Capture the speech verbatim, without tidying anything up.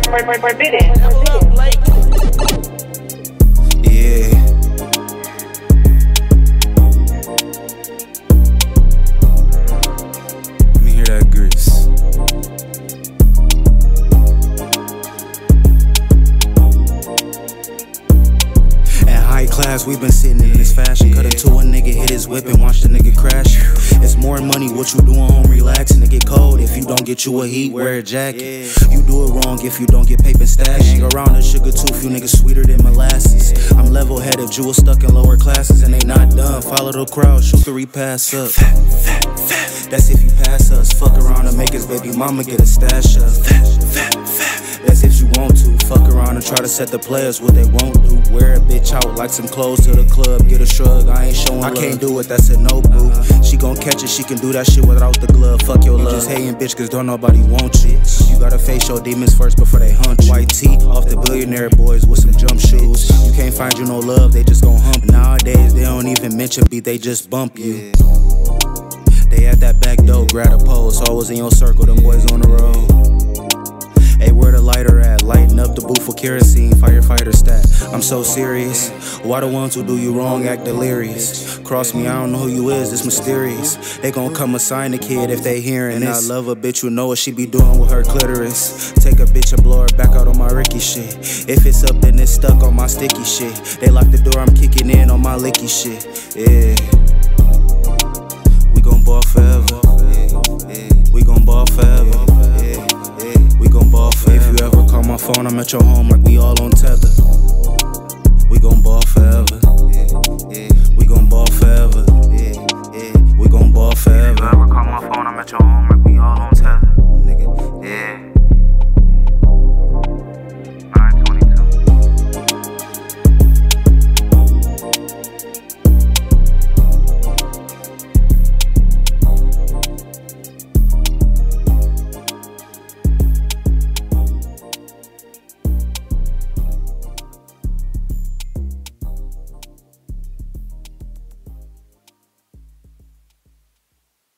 forbidden. Yeah. Let me hear that grease. At high class, we been sitting in this fashion. Cut into a nigga, hit his whip and watch the nigga crash. It's more money, what you doing home, relaxing. It get cold if you don't get you a heat, wear a jacket. You do it wrong if you don't get paper stash. Hang around a sugar tooth, you niggas sweeter than molasses. I'm level headed, jewels stuck in lower classes, and they not done. Follow the crowd, shoot the repass up. That's if you pass us. Fuck around and make his baby mama get a stash up. That's if you want to. Fuck around and try to set the players what they won't do. Wear a bitch out like some clothes to the club. Get a shrug, I ain't showing I love. Can't do it, that's a no boo. She gon' catch it, she can do that shit without the glove. Fuck your love. You just hating bitch cause don't nobody want you. You gotta face your demons first before they hunt you. White tee off the billionaire boys with some jump shoes. You can't find you no love, they just gon' hump. Nowadays they don't even mention beat, they just bump you. They at that back door, grab a pose. Always in your circle, them boys on the road. Hey, where the lighter at? Lighten up the booth for kerosene, firefighter stat. I'm so serious. Why the ones who do you wrong act delirious? Cross me, I don't know who you is, it's mysterious. They gon' come assign the kid if they hearin' this. I love a bitch, you know what she be doing with her clitoris. Take a bitch and blow her back out on my Ricky shit. If it's up, then it's stuck on my sticky shit. They lock the door, I'm kicking in on my licky shit. Yeah. We gon' ball forever. We gon' ball forever. We gon' ball forever. If you ever call my phone, I'm at your home like we all on tether. We gon' ball forever. We gon' ball forever. We gon' ball forever. If you ever call my phone, I'm at your home like we all on tether.